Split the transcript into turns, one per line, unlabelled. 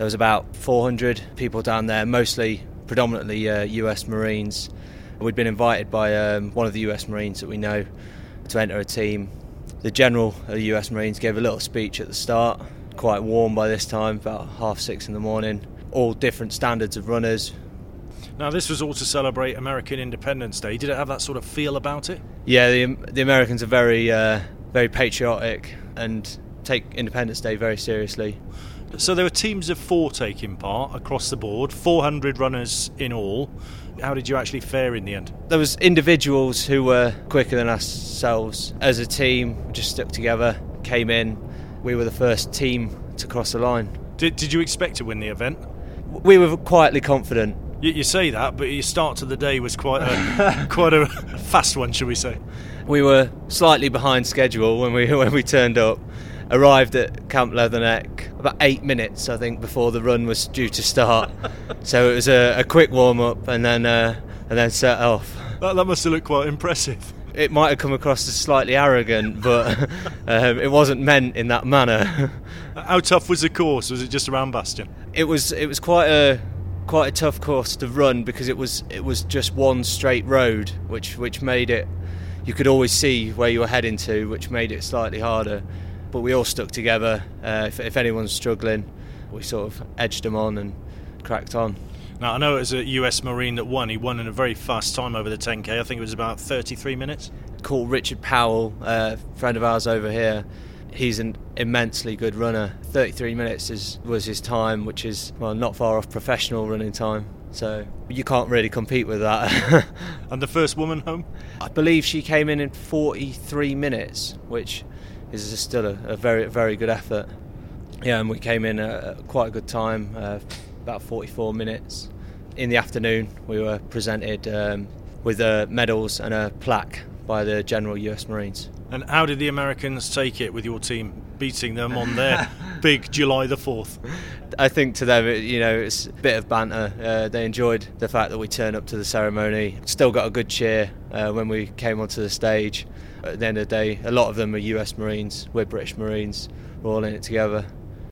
There was about 400 people down there, predominantly US Marines. We'd been invited by one of the US Marines that we know to enter a team. The General of the US Marines gave a little speech at the start, quite warm by this time, about 6:30 in the morning. All different standards of runners.
Now, this was all to celebrate American Independence Day. Did it have that sort of feel about it?
Yeah, the Americans are very patriotic and take Independence Day very seriously.
So there were teams of 4 taking part across the board, 400 runners in all. How did you actually fare in the end?
There was individuals who were quicker than ourselves. As a team, we just stuck together, came in. We were the first team to cross the line.
Did you expect to win the event?
We were quietly confident.
You say that, but your start to the day was quite a fast one, shall we say?
We were slightly behind schedule when we turned up. Arrived at Camp Leatherneck about 8 minutes, I think, before the run was due to start. So it was a quick warm-up and then set off.
That must have looked quite impressive.
It might have come across as slightly arrogant, but it wasn't meant in that manner.
How tough was the course? Was it just around Bastion?
It was quite a tough course to run because it was just one straight road, which made it, you could always see where you were heading to, which made it slightly harder. But we all stuck together. If anyone's struggling, we sort of edged them on and cracked on.
Now, I know it was a US Marine that won. He won in a very fast time over the 10K. I think it was about 33 minutes.
Called Richard Powell, a friend of ours over here. He's an immensely good runner. 33 minutes was his time, which is, well, not far off professional running time. So you can't really compete with that.
And the first woman home?
I believe she came in 43 minutes, which is still a very, very good effort. Yeah, and we came in at quite a good time, about 44 minutes. In the afternoon, we were presented with medals and a plaque by the General US Marines.
And how did the Americans take it with your team beating them on their big July the 4th?
I think to them, it's a bit of banter. They enjoyed the fact that we turned up to the ceremony. Still got a good cheer when we came onto the stage. At the end of the day, a lot of them are US Marines, we're British Marines, we're all in it together.